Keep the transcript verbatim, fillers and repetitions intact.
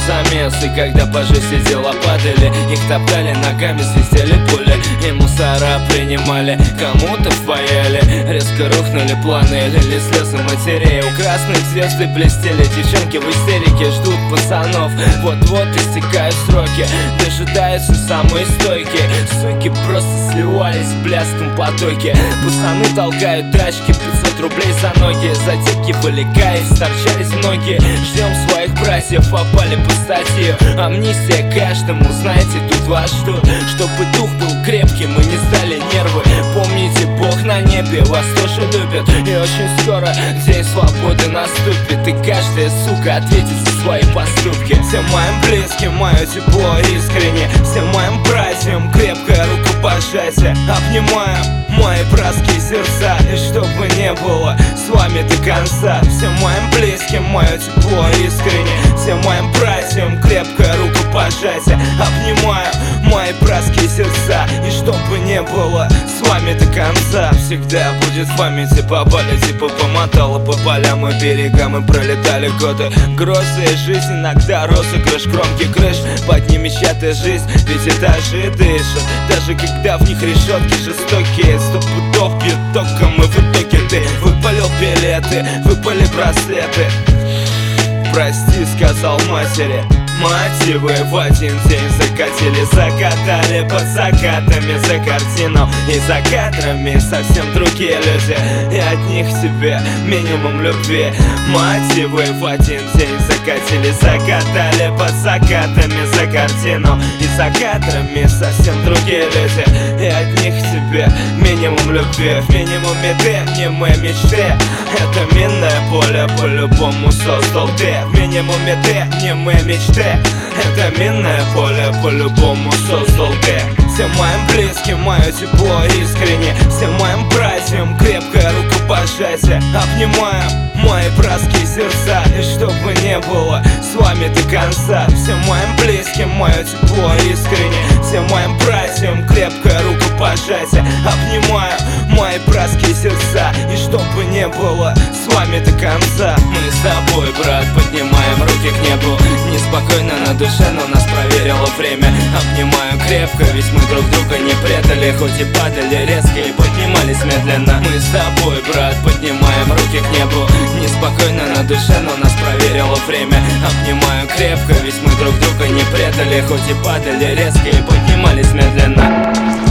замес. И когда по жести дела падали, их топтали ногами, свистели пули, и мусора принимали, кому-то впаяли. Резко рухнули планы, лили слезы матерей. У красных звезд и блестели девчонки в истерике, ждут пацанов. Вот-вот истекают сроки, дожидаются самые стойкие. Суки просто сливались в пляском потоке. Пацаны толкают тачки, пятьсот рублей за ноги. Затеки были кайф, сторчались многие. Ждем своих братьев, попали по статью. Амнистия каждому, знаете, тут ваш что? Чтобы дух был крепким и не сдали нервы. Помните, Бог на небе вас тоже любит, и очень скоро день свободы наступит, и каждая сука ответит за свои поступки. Всем моим близким мое тепло искренне, всем моим братьям крепкое рукопожатие. Обнимаю мои братские сердца, и чтобы не было с вами до конца. Всем моим близким мое тепло искренне, всем моим братьям крепкое рукопожатие. Обнимаю мои братские сердца, и чтобы не было с вами до конца. Всегда будет в памяти попали, типа помотало по полям и берегам, и пролетали годы. Грозы и жизнь, иногда розыгрыш, кромки крыш, под ними чья-то жизнь, ведь этажи дышат, даже когда в них решетки жестокие. Сто пудов бьют током, и в итоге ты выпалил билеты, выпали браслеты. Прости, сказал матери. Мотивы в один день закатили, закатали под закатами за картину. И за кадрами совсем другие люди, и от них тебе минимум любви. Мотивы в один день закатили, закатали под закатами за картину. И за кадрами совсем другие люди, и от них тебе минимум любви. В минимуме ты, не мы мечты, это минное поле по-любому создал ты. В минимуме ты, не мы мечты, это минное поле по-любому создал ты. Всем моим близким мое тепло искренне, всем моим братьям крепкое рукопожатие. Обнимаю мои братские сердца, и чтобы не было с вами до конца. Всем моим близким мое тепло искренне, всем моим братьям крепкое рукопожатие. Обнимаю мои братские сердца, и чтобы не было с вами до конца. Мы с тобой, брат, поднимаем руки к небу. Неспокойно на душе, но нас проверило время. Обнимаю крепко, ведь мы друг друга не предали, хоть и падали резко и поднимались медленно. Мы с тобой, брат, поднимаем руки к небу. Неспокойно на душе, но нас проверило время. Обнимаю крепко, ведь мы друг друга не предали, хоть и падали резко и поднимались медленно.